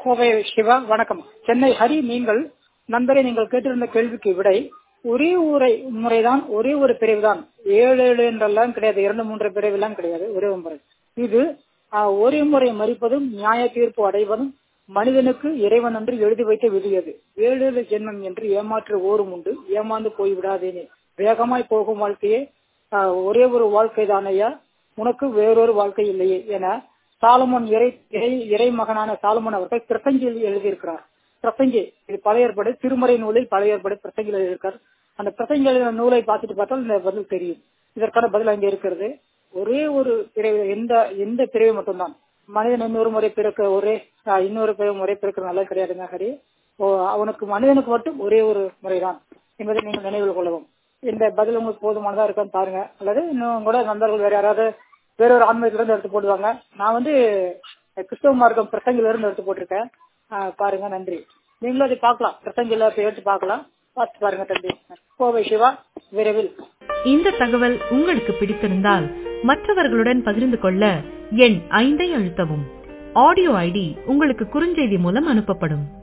கோவை சிவா, வணக்கம். சென்னை ஹரி, நீங்கள் நண்பரை நீங்கள் கேட்டிருந்த கேள்விக்கு விடை ஒரே ஒரு முறைதான், ஒரே ஒரு பிரிவு தான். 7 என்றெல்லாம் கிடையாது, 2-3 பிரிவு எல்லாம் கிடையாது, ஒரே ஒரு முறை. இது ஒரே முறை மறிப்பதும் நியாய தீர்ப்பு அடைவதும் மனிதனுக்கு இறைவன் என்று எழுதி வைத்த விதியது. 7 ஜென்மம் என்று ஏமாற்று ஓரும் உண்டு, ஏமாந்து போய்விடாதேனே. வேகமாய் போகும் வாழ்க்கையே ஒரே ஒரு வாழ்க்கை தானையா, உனக்கு வேறொரு வாழ்க்கை இல்லையே என சாலமோன் இறை மகனான சாலமோன் அவர்கள் பிரசங்கியில் எழுதியிருக்கிறார். பிரசங்கி, இது பழைய ஏற்பாடு, திருமறை நூலில் பழைய ஏற்பாடு பிரசங்கியில் எழுதியிருக்கார். அந்த பிரசங்கிகள் நூலை பார்த்துட்டு பார்த்தால் இந்த பதில் தெரியும். இதற்கான பதில் அங்கே இருக்கிறது. ஒரே ஒரு பிறவி, எந்த பிறவி மட்டும்தான். மனிதன் இன்னொரு முறை பிறக்க இன்னொரு முறை பிறக்க நல்லது கிடையாதுங்க ஹரி. அவனுக்கு மனிதனுக்கு மட்டும் ஒரே ஒரு முறைதான் என்பதை நீங்கள் நினைவில் கொள்ளவும். இந்த பதில் உங்களுக்கு போதுமானதா இருக்கான்னு பாருங்க, அல்லது இன்னும் கூட நண்பர்கள் வேற யாராவது வேறொரு ஆன்மீகத்திலிருந்து எடுத்து போடுவாங்க. நான் கிறிஸ்தவ மார்க்கம் பிரசங்கில இருந்து எடுத்து போட்டிருக்கேன், பாருங்க. நன்றி. நீங்களும் அதை பார்க்கலாம், பிரசங்கில எடுத்து பார்க்கலாம், பார்த்து பாருங்க தம்பி. கோவை சிவா, விரைவில். இந்த தகவல் உங்களுக்கு பிடித்திருந்தால் மற்றவர்களுடன் பகிர்ந்து கொள்ள எண் 5 அழுத்தவும். ஆடியோ ஐடி உங்களுக்கு குறுஞ்செய்தி மூலம் அனுப்பப்படும்.